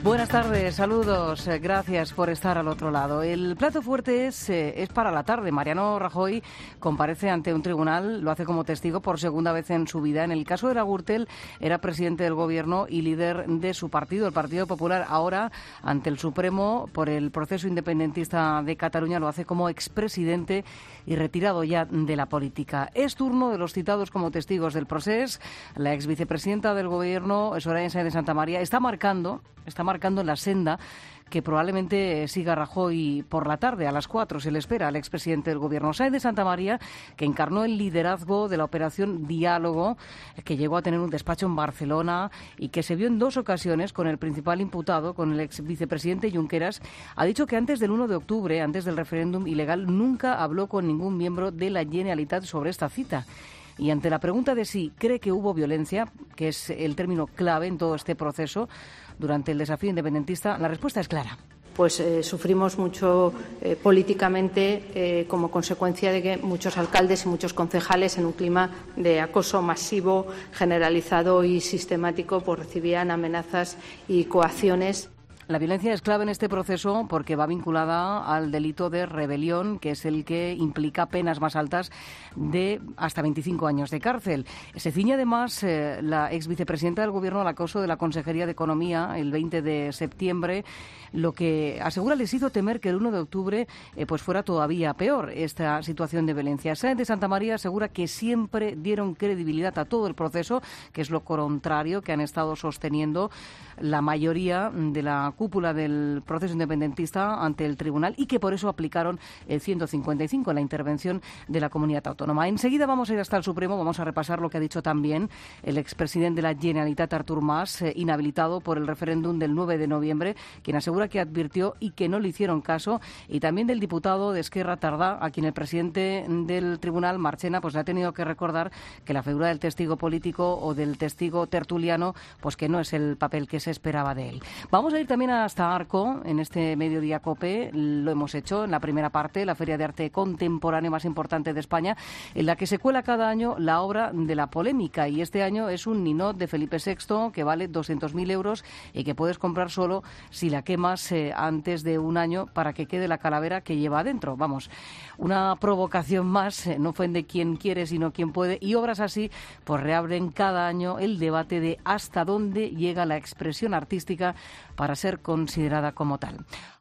Buenas tardes, saludos, gracias por estar al otro lado. El plato fuerte es para la tarde. Mariano Rajoy comparece ante un tribunal, lo hace como testigo por segunda vez en su vida. En el caso de la Gürtel, era presidente del Gobierno y líder de su partido, el Partido Popular. Ahora, ante el Supremo, por el proceso independentista de Cataluña, lo hace como expresidente y retirado ya de la política. Es turno de los citados como testigos del proceso. La exvicepresidenta del Gobierno, Soraya Sáenz de Santamaría, está marcando la senda que probablemente siga Rajoy por la tarde. A las 4 se le espera al expresidente del Gobierno. Sáenz de Santamaría, que encarnó el liderazgo de la operación Diálogo, que llegó a tener un despacho en Barcelona y que se vio en 2 ocasiones con el principal imputado, con el ex vicepresidente Junqueras, ha dicho que antes del 1 de octubre, antes del referéndum ilegal, nunca habló con ningún miembro de la Generalitat sobre esta cita. Y ante la pregunta de si cree que hubo violencia, que es el término clave en todo este proceso, durante el desafío independentista, la respuesta es clara. Pues sufrimos mucho políticamente como consecuencia de que muchos alcaldes y muchos concejales, en un clima de acoso masivo, generalizado y sistemático, pues recibían amenazas y coacciones. La violencia es clave en este proceso porque va vinculada al delito de rebelión, que es el que implica penas más altas de hasta 25 años de cárcel. Se ciñe además la ex vicepresidenta del Gobierno al acoso de la Consejería de Economía el 20 de septiembre, lo que asegura les hizo temer que el 1 de octubre pues fuera todavía peor esta situación de violencia. Sáenz de Santamaría asegura que siempre dieron credibilidad a todo el proceso, que es lo contrario que han estado sosteniendo la mayoría de la cúpula del proceso independentista ante el tribunal y que por eso aplicaron el 155, la intervención de la comunidad autónoma. Enseguida vamos a ir hasta el Supremo, vamos a repasar lo que ha dicho también el expresidente de la Generalitat, Artur Mas, inhabilitado por el referéndum del 9 de noviembre, quien asegura que advirtió y que no le hicieron caso, y también del diputado de Esquerra Tardá, a quien el presidente del tribunal, Marchena, pues le ha tenido que recordar que la figura del testigo político o del testigo tertuliano, pues que no es el papel que se esperaba de él. Vamos a ir también hasta Arco, en este Mediodía COPE, lo hemos hecho en la primera parte, la feria de arte contemporáneo más importante de España, en la que se cuela cada año la obra de la polémica, y este año es un ninot de Felipe VI que vale 200.000 euros y que puedes comprar solo si la quemas antes de un año para que quede la calavera que lleva adentro. Vamos, una provocación más, no ofende quien quiere sino quien puede, y obras así pues reabren cada año el debate de hasta dónde llega la expresión artística para ser considerada como tal.